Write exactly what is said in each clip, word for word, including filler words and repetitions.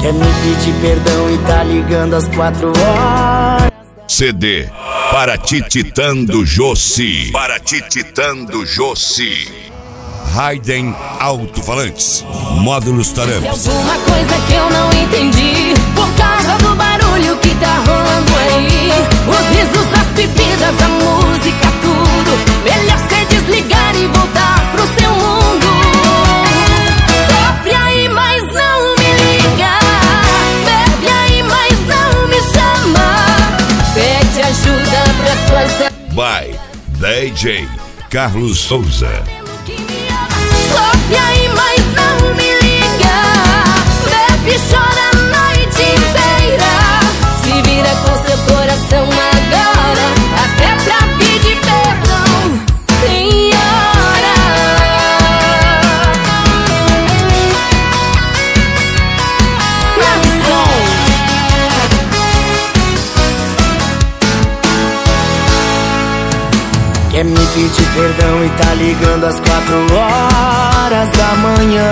Quer me pedir perdão e tá ligando às quatro horas. C D para Tititando Jossi. Para Tititando Jossi. Raiden Alto-Falantes. Módulos Taramps. Tem alguma coisa que eu não entendi, por causa do barulho que tá rolando aí. Os risos, as bebidas, a música, tudo. Melhor cê desligar e voltar pro seu mundo. Sofre aí, mas não me liga. Bebe aí, mas não me chama. Pede ajuda pra suas... By D J Carlos Souza. Sofre aí, mas não me liga. Bebe e chora a noite inteira. Se vira com seu coração agora, até pra pedir perdão tem hora. Nação. Quer me pedir perdão e tá ligando às quatro horas da manhã.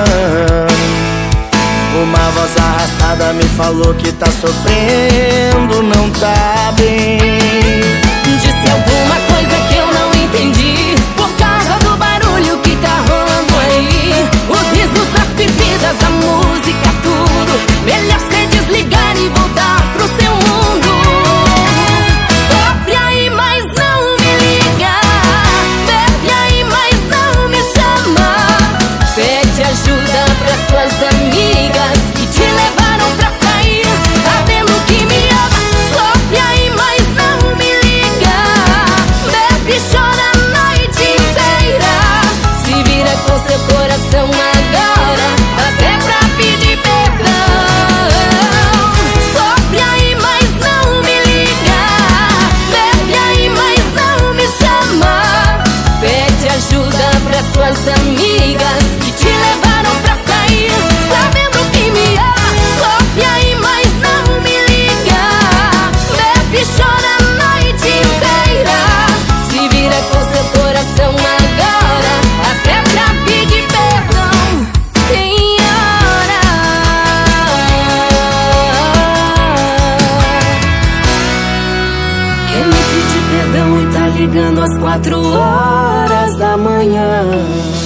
Uma voz arrastada me falou que tá sofrendo, não tá bem. Disse alguma coisa que eu não entendi, por causa do barulho que tá rolando aí. Os risos, as bebidas, a música, tudo. Melhor cê desligar e voltar pro seu mundo. Sofre aí, mas não me liga. Bebe aí, mas não me chama. Pede ajuda pra suas amigas que te levaram pra sair, sabendo que me ama. Sofre aí, mas não me liga. Bebe e chora a noite inteira. Se vira com seu coração agora, até pra pedir perdão. Sofre aí, mas não me liga. Bebe aí, mas não me chama. Pede ajuda pra suas amigas que te levaram pra sair, sabendo que me ama. Sofre aí, mas não me liga. Bebe e chora a noite inteira. Se vira com seu coração agora, até pra pedir perdão tem hora. Quer me pedir perdão e tá ligando às quatro horas da manhã.